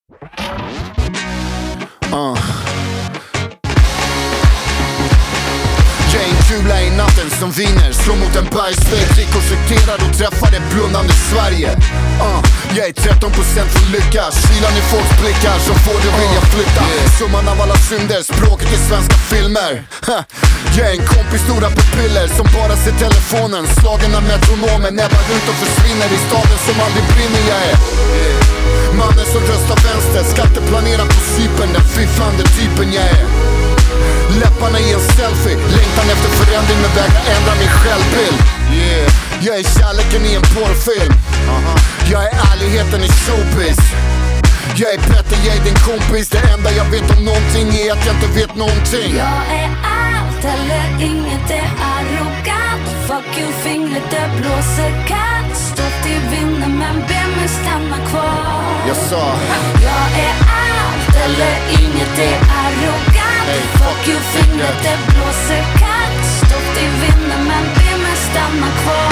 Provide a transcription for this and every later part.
Jag är en kula i natten som vinner, slår mot en bergsvägg, rekonstrukterar och träffar det blundande Sverige. Jag är 13% för lycka, kylan i folks blickar som får det vilja flytta. Summan av alla synder, språket i svenska filmer. Jag är en kompis stora pupiller som bara ser telefonen, slagen av metronomen, näbbar runt och försvinner i staden som aldrig brinner. Jag är mannen som röstar vänster, skatteplanerar på Cypern, den fifflande typen jag är. Läpparna i en selfie, längtan efter förändring men vägrar ändra min självbild. Jag är kärleken i en porrfilm. Jag är ärligheten i showbiz. Jag är Petter, jag är din kompis. Det enda jag vet om någonting är att jag inte vet någonting. Jag är allt eller inget, det är arrogant. Fuck you, fingret det blåser kallt. Stått i vinden men ber mig stanna kvar. Jag sa jag är allt eller inget, det är arrogant. Fuck you, fingret det blåser kallt. Stått i vinden men ber mig stanna kvar.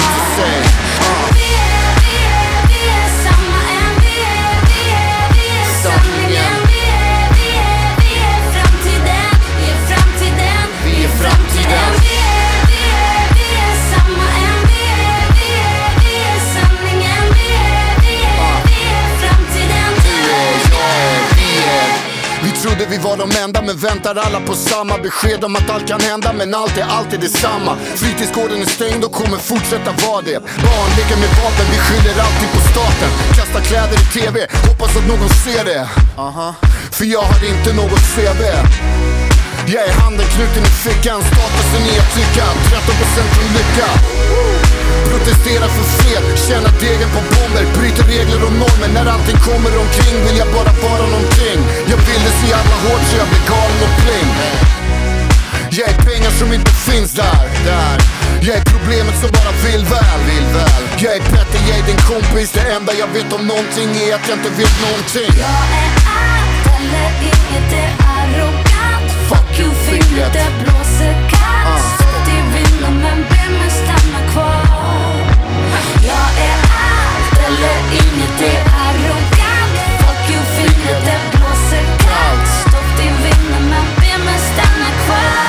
Vi är samma än, vi är sanningen. Vi är framtiden, vi är framtiden, vi är framtiden. Vi är samma än, vi är sanningen. Vi är framtiden. Vi trodde vi var de enda men väntar alla på samma besked om att allt kan hända men allt är alltid detsamma. Fritidsgården är stängd och kommer fortsätta vara det. Barn leker med vapen, vi skyller alltid på staten. Kastar kläder i TV, hoppas att någon ser det. För jag har inte något CV. Jag är handen knuten i fickan, statusen är att tycka 13% från lycka. Protestera för fred, tjäna degen på bomber, bryter regler och normer. När allting kommer omkring vill jag bara vara någonting. Jag vill det så jävla hårt så jag blir galen och pling. Jag är pengar som inte finns där. Jag är problemet som bara vill väl. Jag är Petter, jag är din kompis. Det enda jag vet om någonting är att jag inte vet någonting. Jag är allt eller inget, det är arrogant. Fuck you, fingret det blåser kallt. Stått i vinden men ber mig stanna kvar. Jag är allt eller inget, det är arrogant. Fuck you, fingret det blåser kallt. Stått i vinden men ber mig stanna kvar.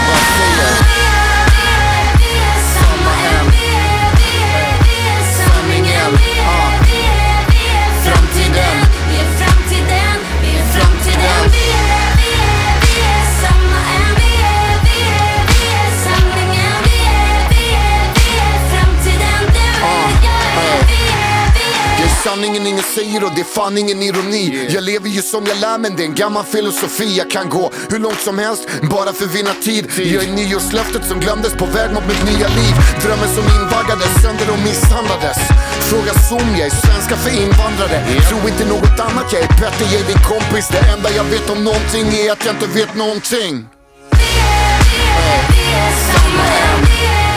Vi är samma än, vi är sanningen. Vi är framtiden, vi är framtiden, vi är framtiden. Vi är samma än, vi är sanningen. Vi är framtiden, du och jag. Det är sanningen ingen säger och det är fan ingen ironi. Jag lever ju som jag lär men det är en gammal filosofi. Jag kan gå hur långt som helst bara för att vinna tid. Jag är nyårslöftet som glömdes på väg mot mitt nya liv. Drömmen som invaggades sönder och misshandlades. Fråga Zoom, jag är svenska för invandrare. Tro inte något annat, jag är Petter, jag är din kompis. Det enda jag vet om någonting är att jag inte vet någonting. Vi är samma än,